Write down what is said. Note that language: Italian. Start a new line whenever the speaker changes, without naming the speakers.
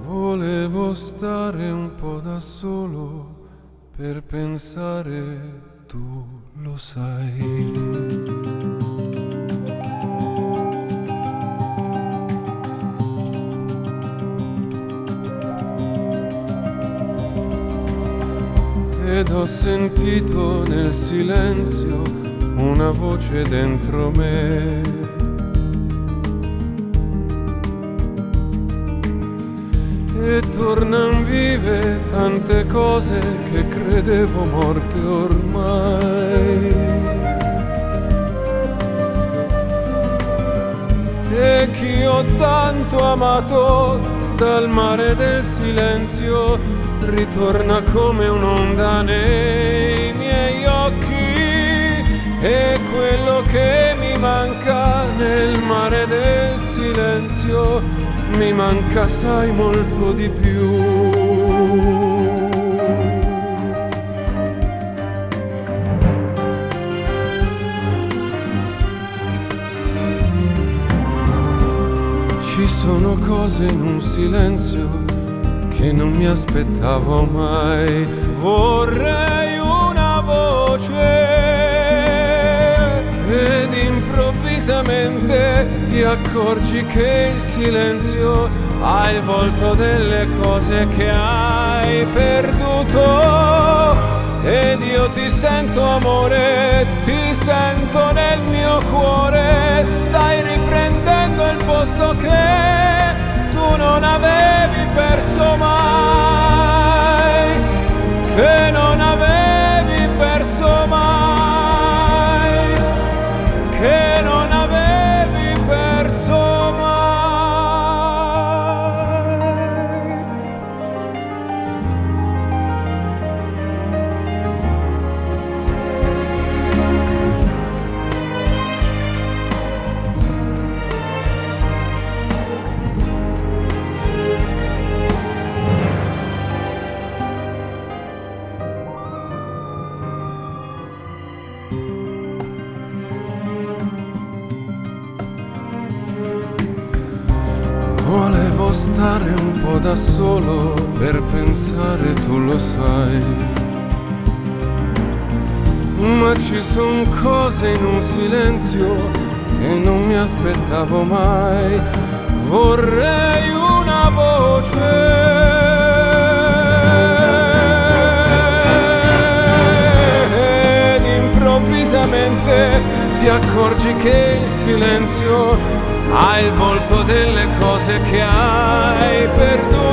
Volevo stare un po' da solo per pensare, tu lo sai. Ed ho sentito nel silenzio una voce dentro me. E tornan vive tante cose che credevo morte ormai. E chi ho tanto amato dal mare del silenzio ritorna come un'onda nei miei occhi. E quello che mi manca nel mare del silenzio mi manca, sai, molto di più. Ci sono cose in un silenzio che non mi aspettavo mai. Vorrei una voce ed improvvisamente ti accorgi che il silenzio ha il volto delle cose che hai perduto. Ed io ti sento, amore, ti sento nel mio cuore. Stai riprendendo il posto che tu non avevi perso mai, che non avevi perso mai, che non avevi perso mai. Volevo stare un po' da solo per pensare, tu lo sai. Ma ci son cose in un silenzio che non mi aspettavo mai. Vorrei una voce ed improvvisamente ti accorgi che il silenzio ha il volto delle cose che hai perduto.